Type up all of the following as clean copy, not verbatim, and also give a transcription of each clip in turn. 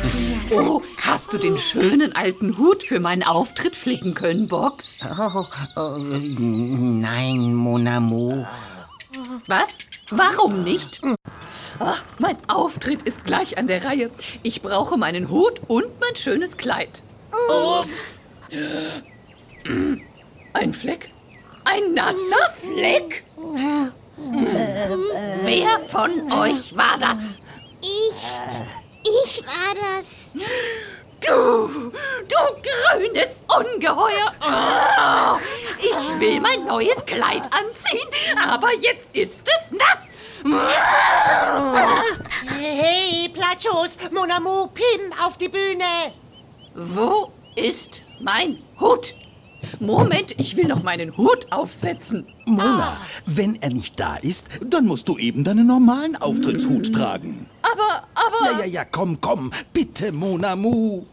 Oh, hast du den schönen alten Hut für meinen Auftritt flicken können, Box? Nein, Mon Amour. Was? Warum nicht? Ach, mein Auftritt ist gleich an der Reihe. Ich brauche meinen Hut und mein schönes Kleid. Ups. Ein Fleck? Ein nasser Fleck? Wer von euch war das? Ich war das. Du grünes Ungeheuer! Oh, ich will mein neues Kleid anziehen, aber jetzt ist es nass! Hey, Platschos, Mon Amour, Pim, auf die Bühne! Wo ist mein Hut? Moment, ich will noch meinen Hut aufsetzen. Mona, wenn er nicht da ist, dann musst du eben deinen normalen Auftrittshut tragen. Aber... Ja, komm, bitte, Mon Amour.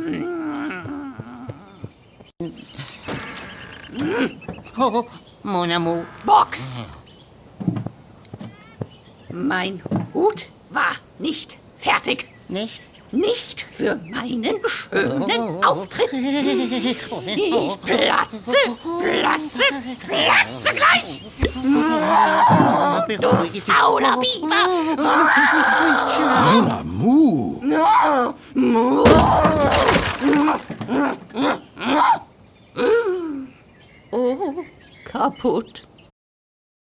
Oh, Mon Amour. Box! Mein Hut war nicht fertig. Nicht? Nicht für meinen schönen Auftritt. Ich platze gleich. Du fauler Biber. Mon Amour. Kaputt.